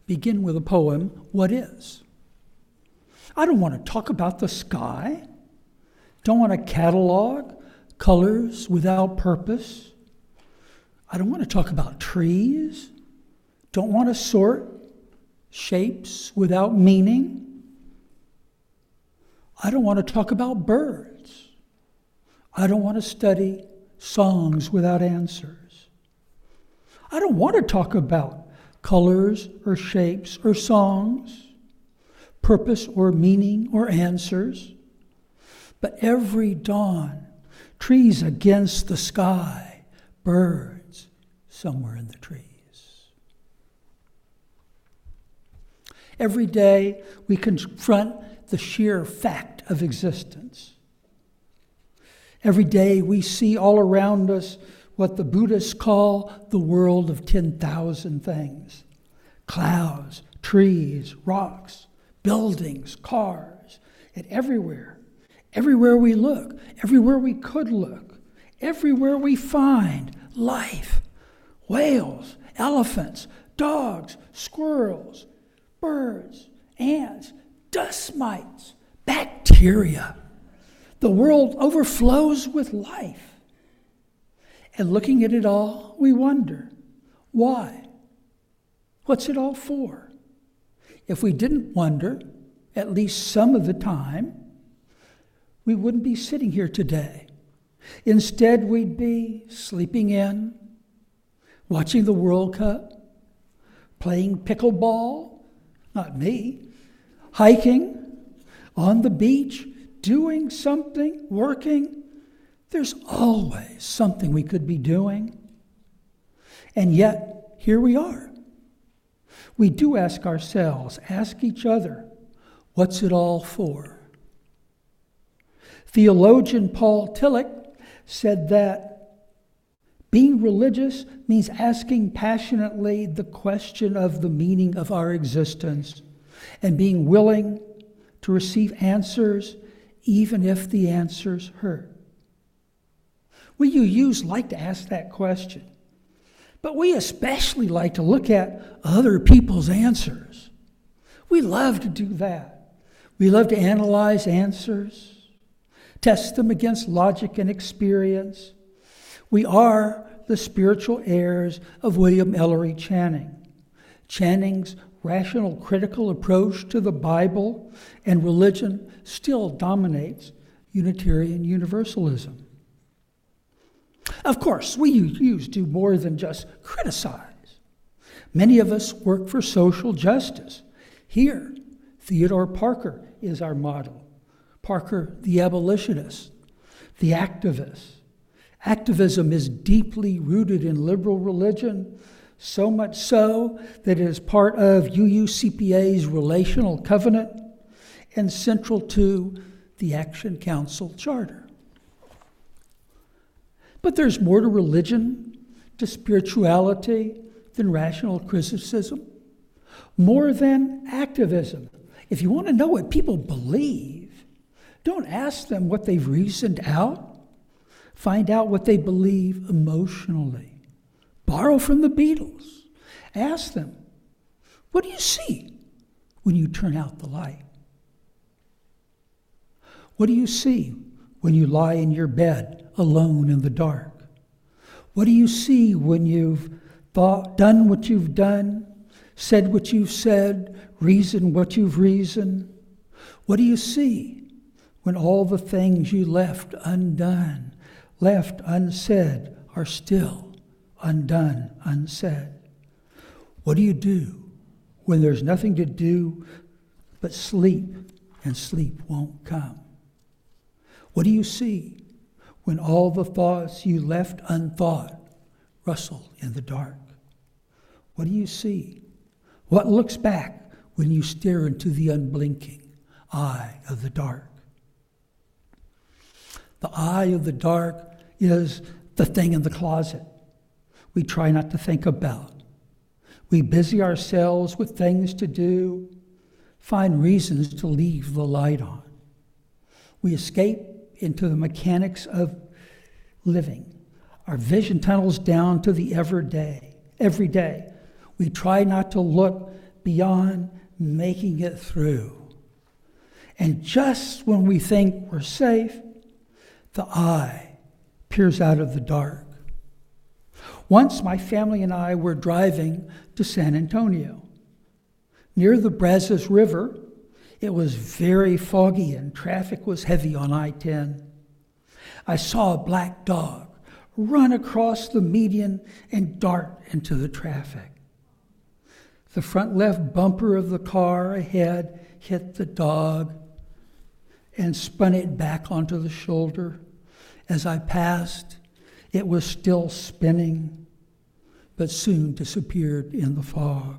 begin with a poem, What Is? I don't want to talk about the sky. Don't want to catalog colors without purpose. I don't want to talk about trees. Don't want to sort shapes without meaning. I don't want to talk about birds. I don't want to study songs without answers. I don't want to talk about colors or shapes or songs, purpose or meaning or answers. But every dawn, trees against the sky, birds somewhere in the trees. Every day we confront the sheer fact of existence. Every day we see all around us what the Buddhists call the world of 10,000 things. Clouds, trees, rocks, buildings, cars, and everywhere we look, everywhere we could look, everywhere we find life, whales, elephants, dogs, squirrels, birds, ants, dust mites, bacteria. The world overflows with life. And looking at it all, we wonder, why? What's it all for? If we didn't wonder, at least some of the time, we wouldn't be sitting here today. Instead, we'd be sleeping in, watching the World Cup, playing pickleball, not me, hiking, on the beach, doing something, working. There's always something we could be doing. And yet, here we are. We do ask ourselves, ask each other, what's it all for? Theologian Paul Tillich said that being religious means asking passionately the question of the meaning of our existence and being willing to receive answers even if the answers hurt. We youths like to ask that question, but we especially like to look at other people's answers. We love to do that. We love to analyze answers, test them against logic and experience. We are the spiritual heirs of William Ellery Channing. Channing's rational, critical approach to the Bible and religion still dominates Unitarian Universalism. Of course, we youths do more than just criticize. Many of us work for social justice. Here, Theodore Parker is our model. Parker, the abolitionist, the activist. Activism is deeply rooted in liberal religion, so much so that it is part of UUCPA's relational covenant and central to the Action Council Charter. But there's more to religion, to spirituality, than rational criticism, more than activism. If you want to know what people believe, don't ask them what they've reasoned out. Find out what they believe emotionally. Borrow from the Beatles. Ask them, what do you see when you turn out the light? What do you see when you lie in your bed alone in the dark? What do you see when you've done what you've done, said what you've said, reasoned what you've reasoned? What do you see when all the things you left undone, left unsaid, are still undone, unsaid? What do you do when there's nothing to do but sleep, and sleep won't come? What do you see when all the thoughts you left unthought rustle in the dark? What do you see? What looks back when you stare into the unblinking eye of the dark? The eye of the dark is the thing in the closet we try not to think about. We busy ourselves with things to do, find reasons to leave the light on. We escape into the mechanics of living. Our vision tunnels down to the everyday. We try not to look beyond making it through. And just when we think we're safe, the eye peers out of the dark. Once my family and I were driving to San Antonio. Near the Brazos River, it was very foggy and traffic was heavy on I-10. I saw a black dog run across the median and dart into the traffic. The front left bumper of the car ahead hit the dog and spun it back onto the shoulder. As I passed, it was still spinning, but soon disappeared in the fog.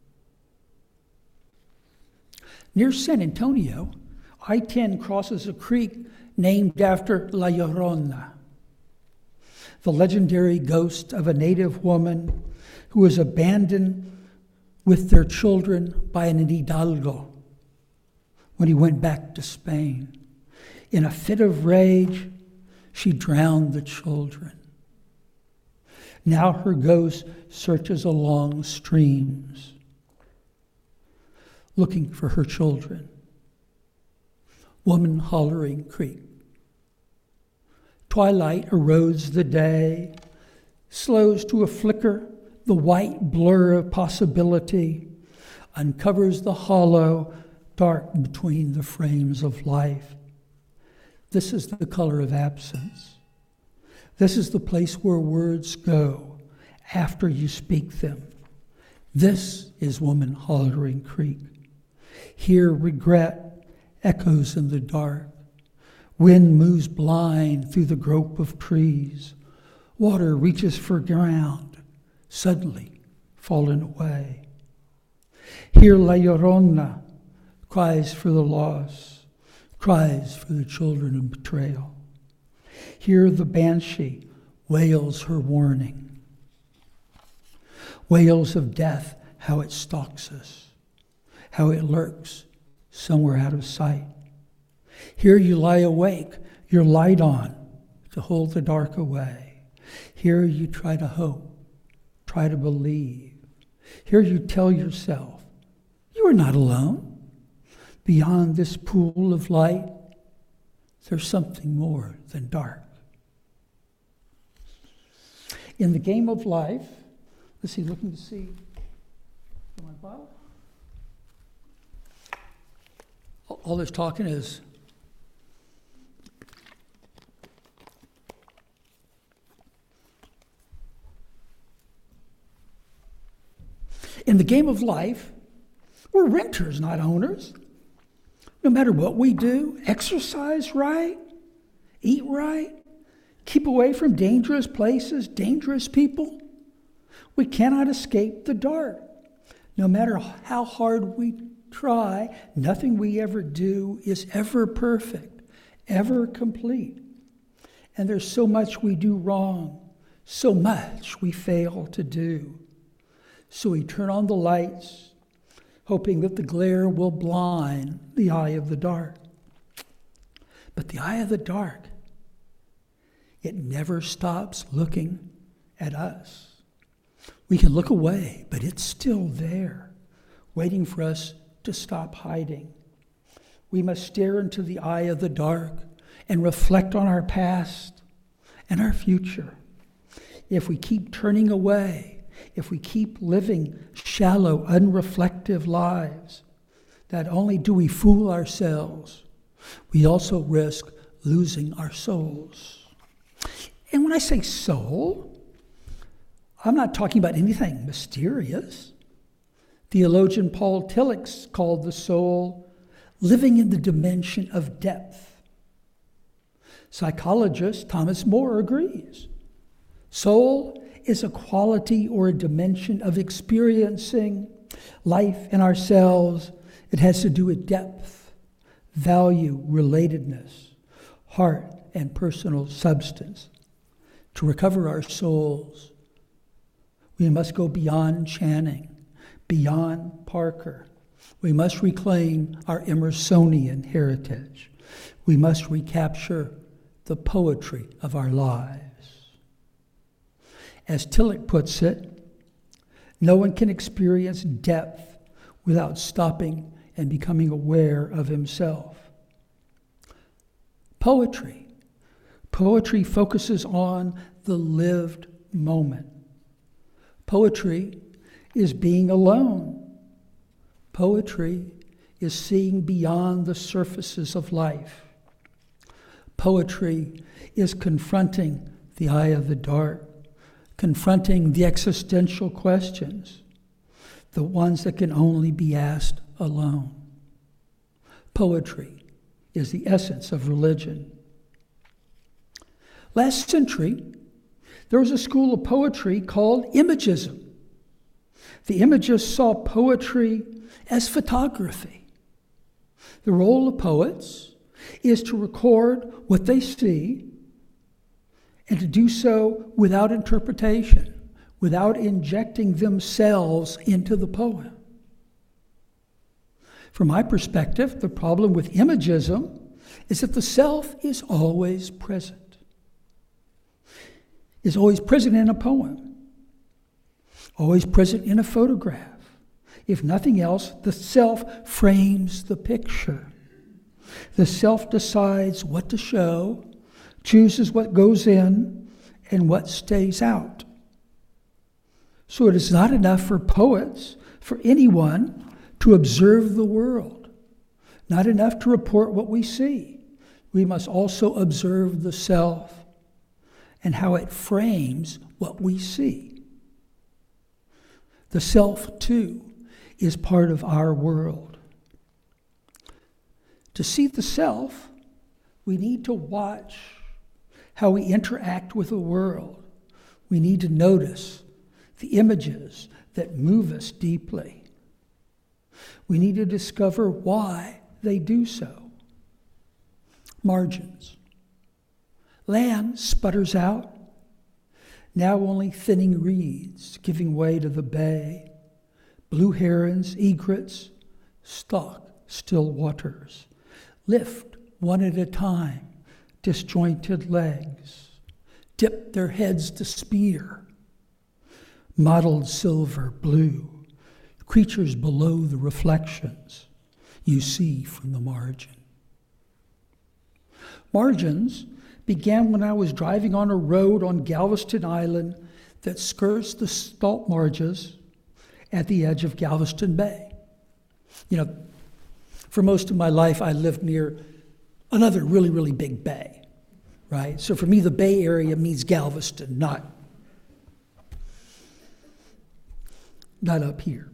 Near San Antonio, I-10 crosses a creek named after La Llorona, the legendary ghost of a native woman who was abandoned with their children by an hidalgo when he went back to Spain. In a fit of rage, she drowned the children. Now her ghost searches along streams, looking for her children. Woman Hollering Creek. Twilight erodes the day, slows to a flicker the white blur of possibility, uncovers the hollow, dark between the frames of life. This is the color of absence. This is the place where words go after you speak them. This is Woman Hollering Creek. Here regret echoes in the dark. Wind moves blind through the grope of trees. Water reaches for ground, suddenly fallen away. Here La Llorona cries for the lost, cries for the children in betrayal. Here the banshee wails her warning, wails of death, how it stalks us, how it lurks somewhere out of sight. Here you lie awake, your light on to hold the dark away. Here you try to hope, try to believe. Here you tell yourself, you are not alone. Beyond this pool of light, there's something more than dark. In the game of life, let's see, looking to see my bottle. All this talking is in the game of life, we're renters, not owners. No matter what we do, exercise right, eat right, keep away from dangerous places, dangerous people, we cannot escape the dark. No matter how hard we try, nothing we ever do is ever perfect, ever complete. And there's so much we do wrong, so much we fail to do. So we turn on the lights, hoping that the glare will blind the eye of the dark. But the eye of the dark, it never stops looking at us. We can look away, but it's still there, waiting for us to stop hiding. We must stare into the eye of the dark and reflect on our past and our future. If we keep turning away, if we keep living shallow, unreflective lives, not only do we fool ourselves, we also risk losing our souls. And when I say soul, I'm not talking about anything mysterious. Theologian Paul Tillich called the soul living in the dimension of depth. Psychologist Thomas More agrees. Soul is a quality or a dimension of experiencing life in ourselves. It has to do with depth, value, relatedness, heart, and personal substance. To recover our souls, we must go beyond Channing, beyond Parker. We must reclaim our Emersonian heritage. We must recapture the poetry of our lives. As Tillich puts it, no one can experience depth without stopping and becoming aware of himself. Poetry. Poetry focuses on the lived moment. Poetry is being alone. Poetry is seeing beyond the surfaces of life. Poetry is confronting the eye of the dark, confronting the existential questions, the ones that can only be asked alone. Poetry is the essence of religion. Last century, there was a school of poetry called Imagism. The Imagists saw poetry as photography. The role of poets is to record what they see and to do so without interpretation, without injecting themselves into the poem. From my perspective, the problem with Imagism is that the self is always present. Is always present in a poem, always present in a photograph. If nothing else, the self frames the picture. The self decides what to show, chooses what goes in and what stays out. So it is not enough for poets, for anyone, to observe the world. Not enough to report what we see. We must also observe the self and how it frames what we see. The self, too, is part of our world. To see the self, we need to watch how we interact with the world. We need to notice the images that move us deeply. We need to discover why they do so. Margins. Land sputters out, now only thinning reeds giving way to the bay. Blue herons, egrets, stalk still waters. Lift one at a time, disjointed legs. Dip their heads to spear. Mottled silver, blue, creatures below the reflections you see from the margin. Margins began when I was driving on a road on Galveston Island that skirts the salt marshes at the edge of Galveston Bay. You know, for most of my life, I lived near another really, really big bay, right? So for me, the Bay Area means Galveston, not up here.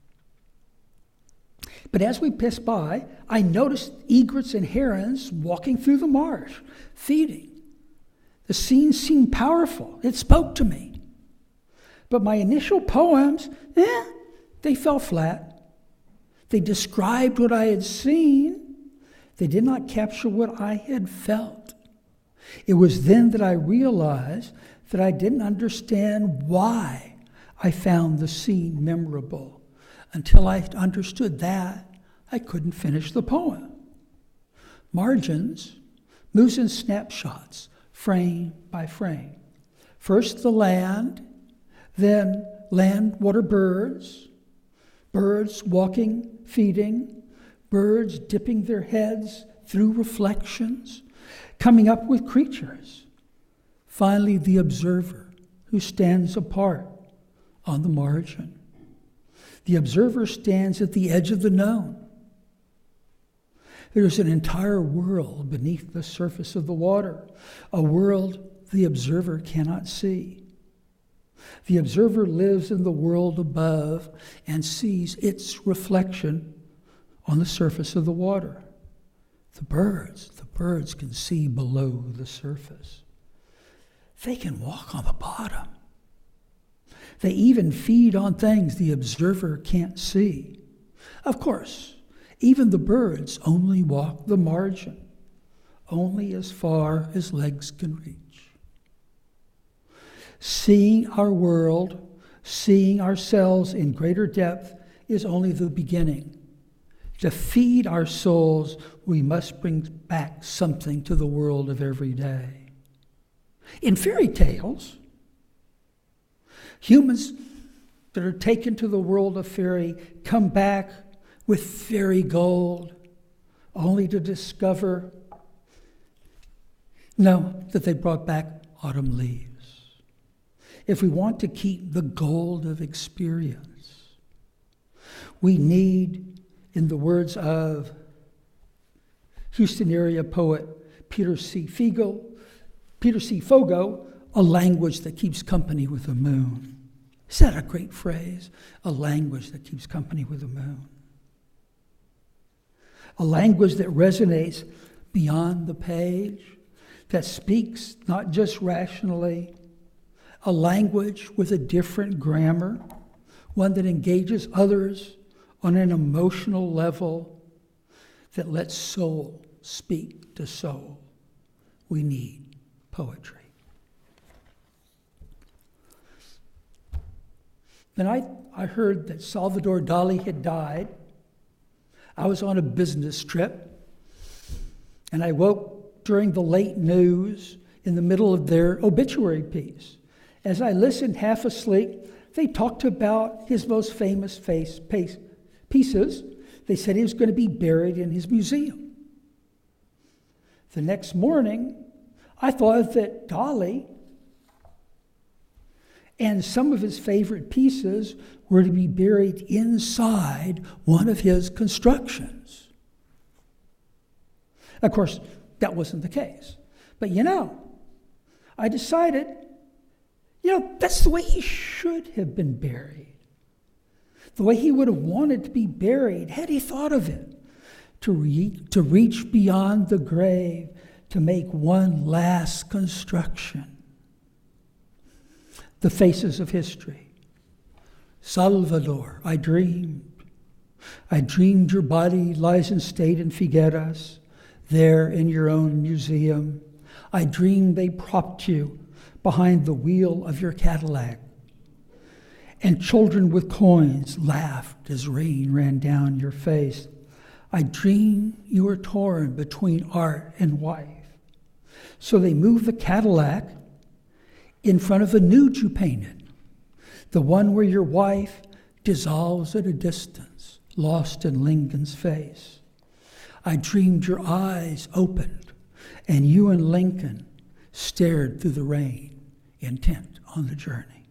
But as we passed by, I noticed egrets and herons walking through the marsh, feeding. The scene seemed powerful. It spoke to me. But my initial poems, they fell flat. They described what I had seen. They did not capture what I had felt. It was then that I realized that I didn't understand why I found the scene memorable. Until I understood that, I couldn't finish the poem. Margins moves in snapshots, frame by frame. First the land, then land, water, birds, birds walking, feeding, birds dipping their heads through reflections, coming up with creatures. Finally, the observer who stands apart on the margin. The observer stands at the edge of the known. There's an entire world beneath the surface of the water, a world the observer cannot see. The observer lives in the world above and sees its reflection on the surface of the water. The birds can see below the surface. They can walk on the bottom. They even feed on things the observer can't see. Of course, even the birds only walk the margin, only as far as legs can reach. Seeing our world, seeing ourselves in greater depth is only the beginning. To feed our souls, we must bring back something to the world of every day. In fairy tales, humans that are taken to the world of fairy come back with fairy gold, only to discover, no, that they brought back autumn leaves. If we want to keep the gold of experience, we need, in the words of Houston area poet Peter C. Fogo, a language that keeps company with the moon. Is that a great phrase? A language that keeps company with the moon. A language that resonates beyond the page, that speaks not just rationally, a language with a different grammar, one that engages others on an emotional level, that lets soul speak to soul. We need poetry. Then I heard that Salvador Dali had died. I was on a business trip, and I woke during the late news in the middle of their obituary piece. As I listened half asleep, they talked about his most famous pieces. They said he was going to be buried in his museum. The next morning, I thought that Dali and some of his favorite pieces were to be buried inside one of his constructions. Of course, that wasn't the case. But I decided, that's the way he should have been buried. The way he would have wanted to be buried, had he thought of it. To reach beyond the grave, to make one last construction. The faces of history. Salvador, I dreamed your body lies in state in Figueras, there in your own museum. I dreamed they propped you behind the wheel of your Cadillac. And children with coins laughed as rain ran down your face. I dreamed you were torn between art and wife. So they moved the Cadillac in front of a nude you painted, the one where your wife dissolves at a distance, lost in Lincoln's face. I dreamed your eyes opened, and you and Lincoln stared through the rain, intent on the journey.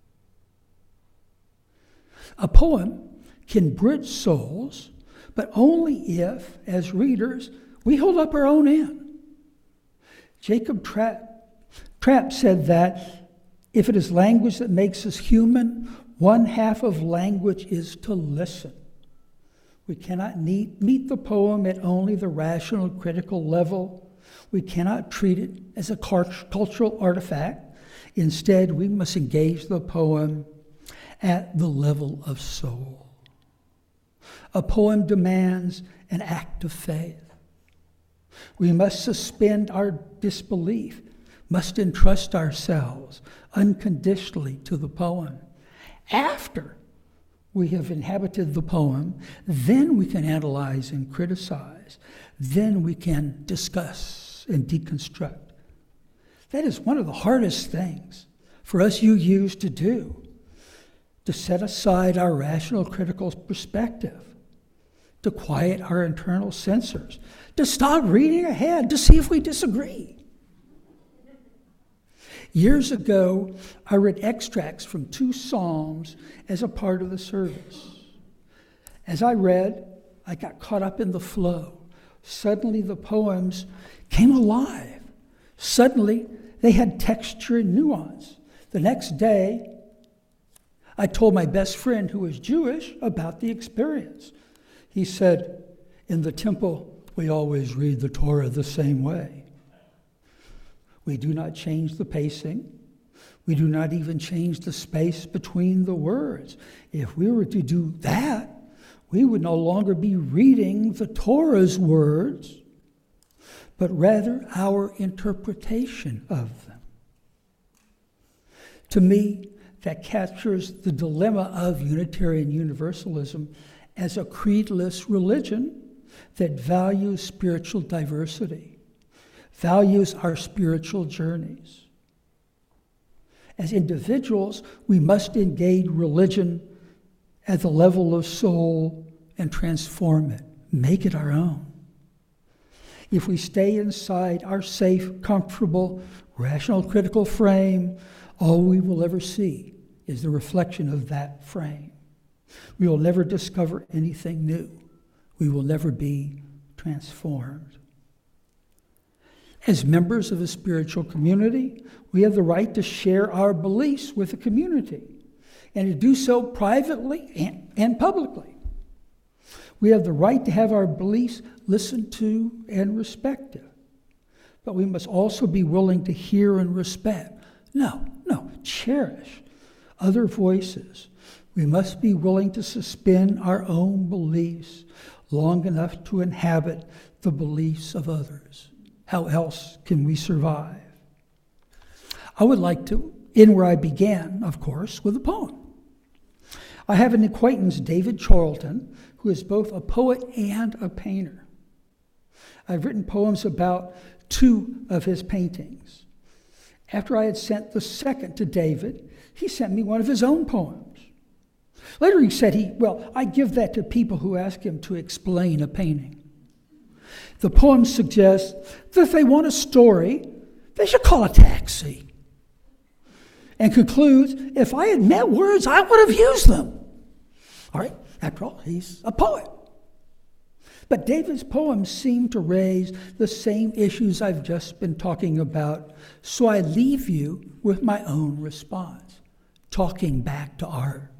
A poem can bridge souls, but only if, as readers, we hold up our own end. Jacob Trapp said that if it is language that makes us human, one half of language is to listen. We cannot meet the poem at only the rational, critical level. We cannot treat it as a cultural artifact. Instead, we must engage the poem at the level of soul. A poem demands an act of faith. We must suspend our disbelief, must entrust ourselves unconditionally to the poem. After we have inhabited the poem, then we can analyze and criticize. Then we can discuss and deconstruct. That is one of the hardest things for us UUs to do, to set aside our rational critical perspective, to quiet our internal censors, to stop reading ahead, to see if we disagree. Years ago, I read extracts from 2 psalms as a part of the service. As I read, I got caught up in the flow. Suddenly, the poems came alive. Suddenly, they had texture and nuance. The next day, I told my best friend who was Jewish about the experience. He said, in the temple, we always read the Torah the same way. We do not change the pacing. We do not even change the space between the words. If we were to do that, we would no longer be reading the Torah's words, but rather our interpretation of them. To me, that captures the dilemma of Unitarian Universalism as a creedless religion that values spiritual diversity, values our spiritual journeys. As individuals, we must engage religion at the level of soul and transform it, make it our own. If we stay inside our safe, comfortable, rational, critical frame, all we will ever see is the reflection of that frame. We will never discover anything new. We will never be transformed. As members of a spiritual community, we have the right to share our beliefs with the community and to do so privately and publicly. We have the right to have our beliefs listened to and respected. But we must also be willing to hear and respect. Cherish other voices. We must be willing to suspend our own beliefs long enough to inhabit the beliefs of others. How else can we survive? I would like to end where I began, of course, with a poem. I have an acquaintance, David Charlton, who is both a poet and a painter. I've written poems about 2 of his paintings. After I had sent the second to David, he sent me one of his own poems. Later he said I give that to people who ask him to explain a painting. The poem suggests that if they want a story, they should call a taxi. And concludes, if I had met words, I would have used them. All right, after all, he's a poet. But David's poems seem to raise the same issues I've just been talking about, so I leave you with my own response, talking back to art.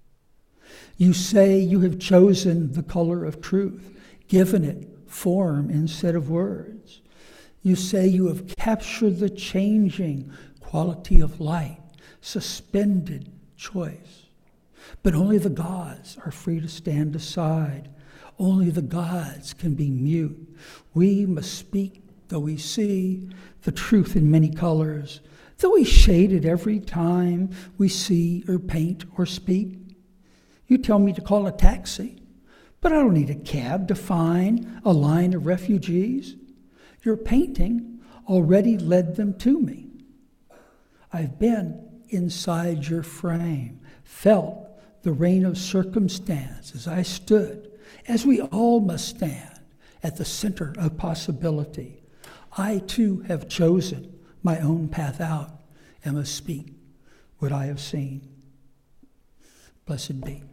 You say you have chosen the color of truth, given it form instead of words. You say you have captured the changing quality of light, suspended choice. But only the gods are free to stand aside. Only the gods can be mute. We must speak, though we see the truth in many colors, though we shade it every time we see or paint or speak. You tell me to call a taxi, but I don't need a cab to find a line of refugees. Your painting already led them to me. I've been inside your frame, felt the rain of circumstance as I stood, as we all must stand at the center of possibility. I too have chosen my own path out and must speak what I have seen. Blessed be.